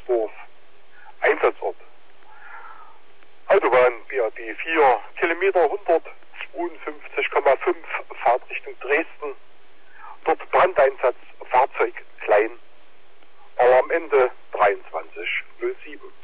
Wilmersdorf. Einsatzort. Autobahn BAB 4 Kilometer 152,5 Fahrtrichtung Dresden. Dort Brandeinsatz, Fahrzeug klein. Alarmende 23:07.